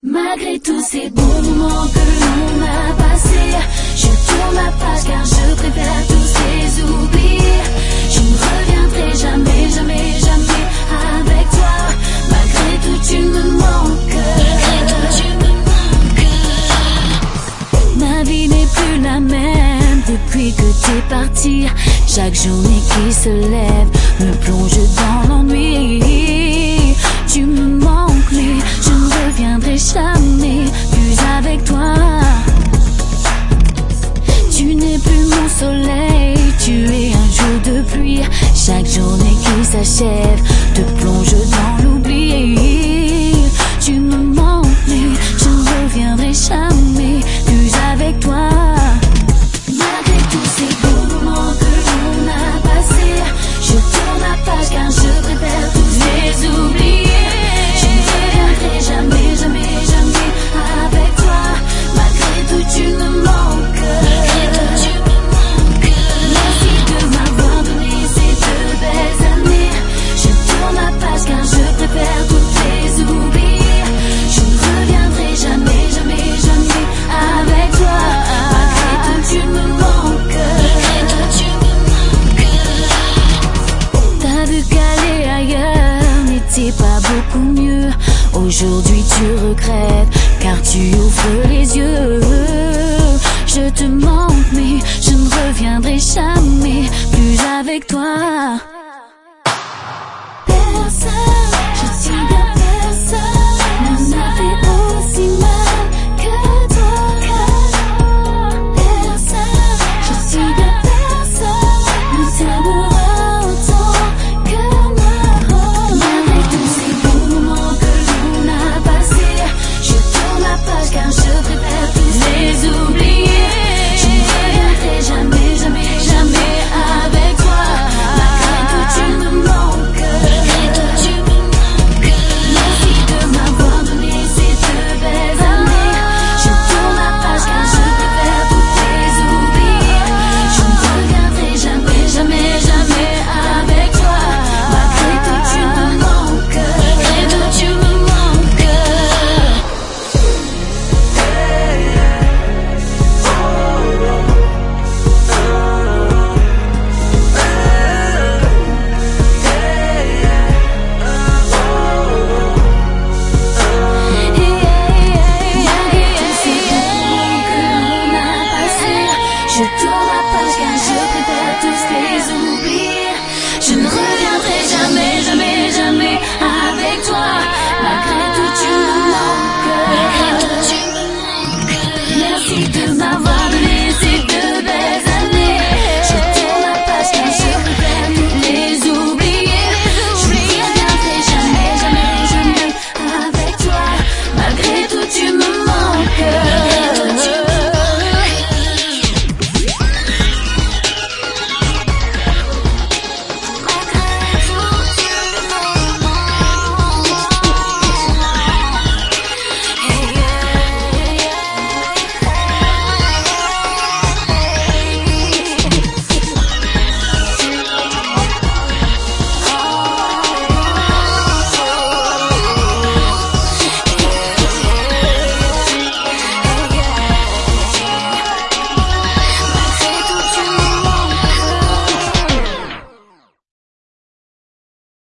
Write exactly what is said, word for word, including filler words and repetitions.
Malgré tous ces bons moments que l'on a passés, je tourne la page car je préfère tous les oublier. Je ne reviendrai jamais, jamais, jamais avec toi. Malgré tout tu me manques. Malgré tout tu me manques. Ma vie n'est plus la même depuis que t'es parti. Chaque journée qui se lève me plonge dans l'ennui. Tu me manques mais je ne reviendrai jamais plus avec toi. Tu n'es plus mon soleil, tu es un jour de pluie. Chaque journée qui s'achève te plonge dans l'oubli. Tu me manques mais je ne reviendrai jamais plus avec toi. Malgré tous ces beaux moments que l'on a passés, je tourne la page car je préfère tous les oublier. Je ne reviendrai jamais, jamais, jamais avec toi. Malgré tout tu me manques. Malgré tout tu me manques. Merci de m'avoir donné ces deux belles années. Je tourne la page car je préfère toutes les oublier. Je ne reviendrai jamais, jamais, jamais avec toi. Malgré tout tu me manques. Malgré tout tu me manques. T'as vu qu'aller ailleurs n'était pas beaucoup mieux. Aujourd'hui tu regrettes car tu ouvres les yeux. Je te manque mais je ne reviendrai jamais plus avec toi. Personne